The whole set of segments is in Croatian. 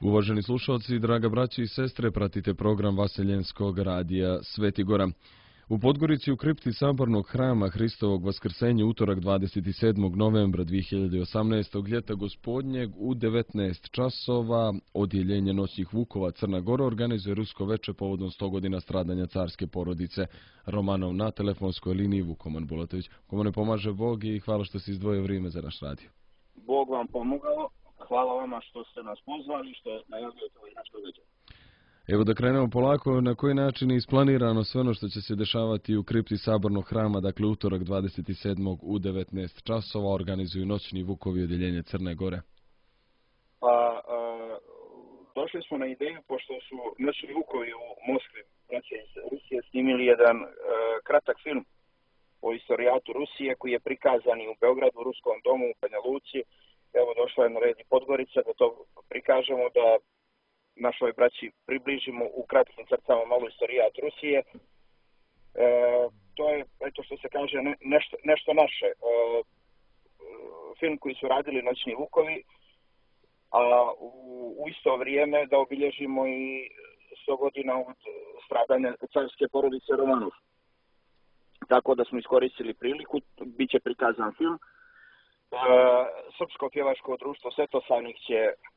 Uvaženi slušalci, draga braći i sestre, pratite program Vaseljenskog radija Sveti Gora. U Podgorici u kripti Sabornog hrama Hristovog Vaskrsenja utorak 27. novembra 2018. ljeta gospodnjeg u 19 časova odjeljenje noćnih vukova Crna Gora organizuje rusko veče povodom 100 godina stradanja carske porodice Romanov na telefonskoj liniji. Vukoman Bulatović. Komane, pomaže Bog i hvala što si izdvojio vrijeme za naš radio. Bog vam pomogao. Hvala vama što ste nas pozvali i što najavljujete ovaj naš događaj. Evo da krenemo polako, na koji način je isplanirano sve ono što će se dešavati u kripti Sabornog hrama, dakle utorak 27. u 19 časova organizuju noćni vukovi odjeljenje Crne Gore. Pa, došli smo na ideju, pošto su noćni vukovi u Moskvi, braća iz Rusije, snimili jedan kratak film o istorijatu Rusije koji je prikazan i u Beogradu, u Ruskom domu, u Banja Luci. Evo došla je na red i Podgorica da to prikažemo, da našoj braći približimo u kratkim crtama malo istorijat Rusije. To je, eto što se kaže, nešto naše. Film koji su radili noćni vukovi, a u isto vrijeme da obilježimo i 100 godina od stradanja carske porodice Romanov. Tako da smo iskoristili priliku, bit će prikazan film. Srpsko pjevačko društvo Svetosavnik će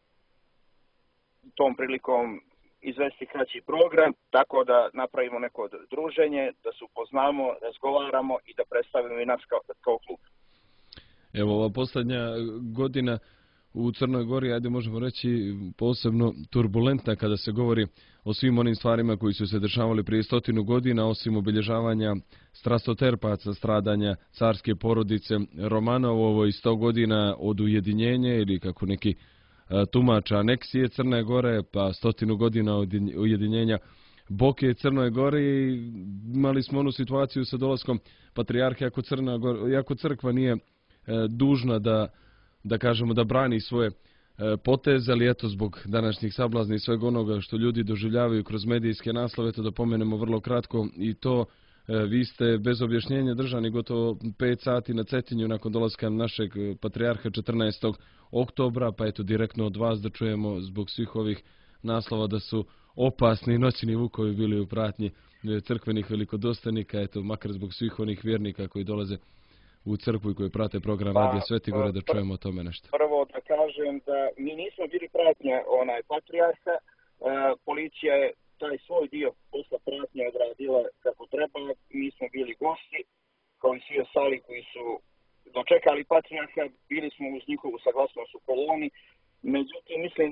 tom prilikom izvesti kraći program, tako da napravimo neko druženje, da se upoznamo, razgovaramo i da predstavimo i nas kao klub. Evo, ova posljednja godina u Crnoj Gori, ajde možemo reći, posebno turbulentna kada se govori o svim onim stvarima koji su se dešavali prije 100 godina, osim obilježavanja strastoterpaca, stradanja carske porodice Romanovo i 100 godina od ujedinjenja ili kako neki tumača aneksije Crne Gore, pa 100 godina od ujedinjenja Boke Crnoj Gori. Imali smo onu situaciju sa dolaskom patrijarhe, ako crkva nije dužna da kažemo da brani svoje poteze, ali eto zbog današnjih sablazni i svega onoga što ljudi doživljavaju kroz medijske naslove, to da pomenemo vrlo kratko i to. Vi ste bez objašnjenja držani gotovo 5 sati na Cetinju nakon dolaska našeg patrijarha 14. oktobra, pa eto direktno od vas da čujemo zbog svih ovih naslova da su opasni noćni vukovi bili u pratnji crkvenih velikodostojnika, eto makar zbog svih onih vjernika koji dolaze u crkvu i koji prate program Radija Sveti Gore, da čujemo o tome nešto. Prvo da kažem da mi nismo bili pratnja patrijarha, policija je taj svoj dio posla pratnje odradila kako treba, mi smo bili gosti, kao i svi ostali koji su dočekali patrijarha, bili smo uz njihovu saglasnost u koloni, međutim mislim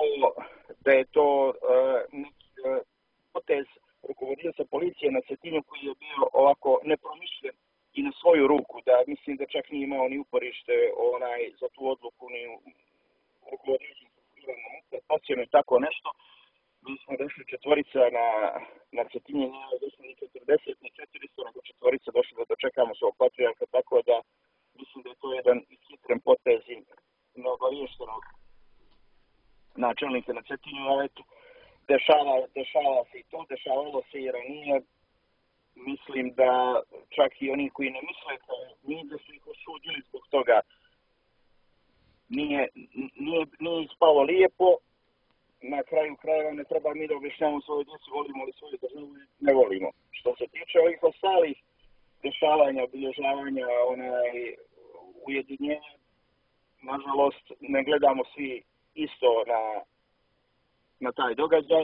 da je to neki potez rukovodioca policije na Cetinju koji je bio ovako nepromišljen i na svoju ruku, da mislim da čak nije imao ni uporište za tu odluku ni rukovodioca ocjenu i tako nešto. Mi smo došli četvorica na Cetinje, nije došli ni 40, ni 400, nego četvorica došli da dočekamo svog patrijarha, tako da mislim da je to jedan ishitren potez i neobaviještenog načelnika na Cetinju, ali eto, dešava se i to, dešavalo se i ranije. Mislim da čak i oni koji ne misle nije da su ih osudili zbog toga. Nije ispalo lijepo. Na kraju krajeva ne treba mi da objašnjavamo svoje djeci volimo li svoju državu ili ne volimo. Što se tiče ovih ostalih dešavanja, obilježavanja, ujedinjenja, nažalost ne gledamo svi isto na taj događaj.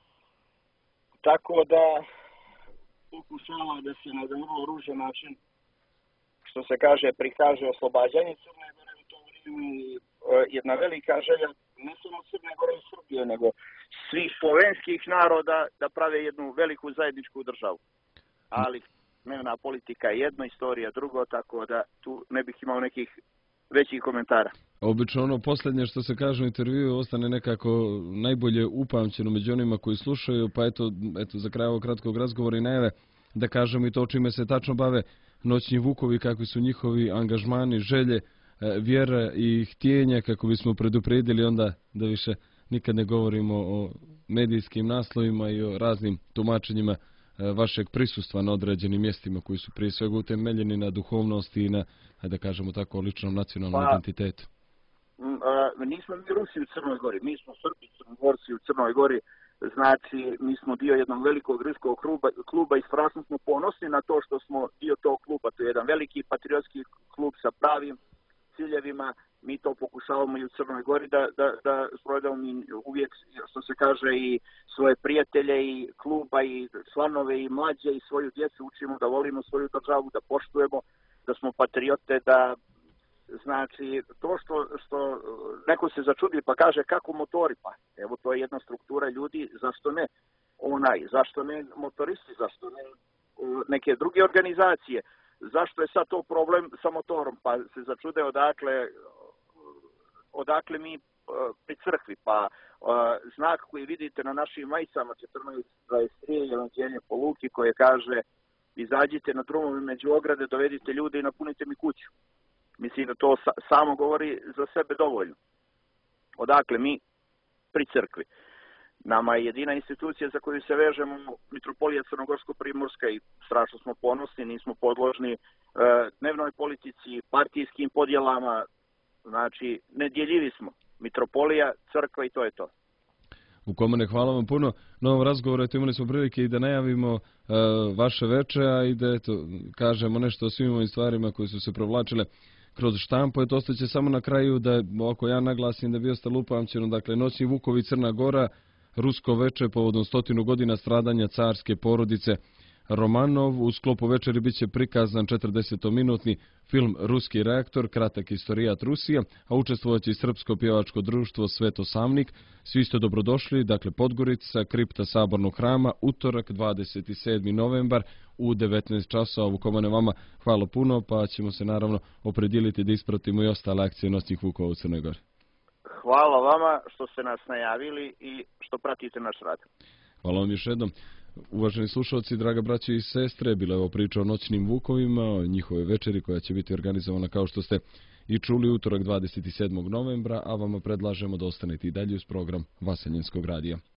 Tako da pokušava da se na jedan vrlo ružan način, što se kaže, prikaže oslobađanje Crne Gore u to vrijeme, jedna velika želja ne samo Crne Gore i Srbije, nego svih slovenskih naroda da prave jednu veliku zajedničku državu. Ali dnevna politika je jedno, istorija drugo, tako da tu ne bih imao nekih većih komentara. Obično ono posljednje što se kaže u intervjuu ostane nekako najbolje upamćeno među onima koji slušaju, pa eto za kraj ovog kratkog razgovora i najave da kažem i to čime se tačno bave noćni vukovi, kakvi su njihovi angažmani, želje, vjera i htjenja, kako bismo predupredili onda da više nikad ne govorimo o medijskim naslovima i o raznim tumačenjima vašeg prisustva na određenim mjestima koji su prije svega utemeljeni na duhovnosti i na, da kažemo tako, ličnom nacionalnom identitetu. nismo mi Rusi u Crnoj Gori, mi smo Srbi, Crnogorci u Crnoj Gori, znači mi smo dio jednog velikog ruskog kluba i strašno smo ponosni na to što smo dio tog kluba. To je jedan veliki patriotski klub sa pravim ciljevima. Mi to pokušavamo i u Crnoj Gori da sprovedemo mi uvijek, što se kaže, i svoje prijatelje i kluba i članove i mlađe i svoju djecu učimo da volimo svoju državu, da poštujemo, da smo patriote, da znači to što neko se začudi pa kaže kako motori, pa evo to je jedna struktura ljudi, zašto ne zašto ne motoristi, zašto ne neke druge organizacije, zašto je sad to problem sa motorom, pa se začude odakle mi pri crkvi, pa znak koji vidite na našim majicama 14.23 Evanđelje po Luki koje kaže izađite na drumove među ograde, dovedite ljude i napunite mi kuću. Mislim da to samo govori za sebe dovoljno. Odakle mi pri crkvi. Nama je jedina institucija za koju se vežemo Mitropolija Crnogorsko-Primorska i strašno smo ponosni, nismo podložni dnevnoj politici, partijskim podjelama, znači nedjeljivi smo. Mitropolija, crkva i to je to. U Komane, hvala vam puno na ovom razgovoru. Imali smo prilike i da najavimo vaše veče, a i da kažemo nešto o svim ovim stvarima koje su se provlačile kroz štampu. Ostaće samo na kraju da, ako ja naglasim da bi ostalo upamćeno, dakle, Noćni vukovi Crna Gora, rusko veče povodom 100 godina stradanja carske porodice Romanov. U sklopu večeri bit će prikazan 40-minutni film Ruski reaktor, kratak istorijat Rusije, a učestvovaće i Srpsko pjevačko društvo Svetosamnik. Svi ste dobrodošli, dakle Podgorica, kripta Sabornog hrama, utorak 27. novembar u 19 časova. U Komane, vama hvala puno, pa ćemo se naravno opredijeliti da ispratimo i ostale akcije Noćnih vukova u Crnoj Gori. Hvala vama što ste nas najavili i što pratite naš rad. Hvala vam još jednom. Uvaženi slušalci, draga braće i sestre, bila je ovo priča o Noćnim vukovima, o njihove večeri koja će biti organizovana, kao što ste i čuli, utorak 27. novembra, a vama predlažemo da ostanete i dalje uz program Vaseljenskog radija.